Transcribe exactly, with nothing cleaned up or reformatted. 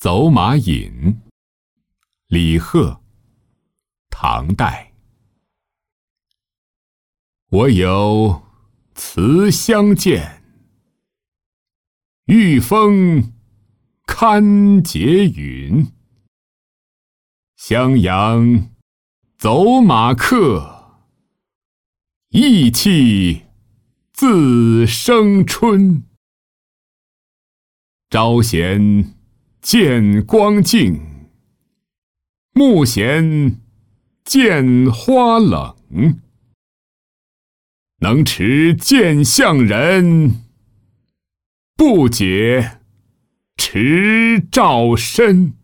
走马引，李贺，唐代。我有慈香见，玉峰堪结云。襄阳走马客，意气自生春。朝闲见光静，暮闲见花冷。能持剑向人，不解持照身。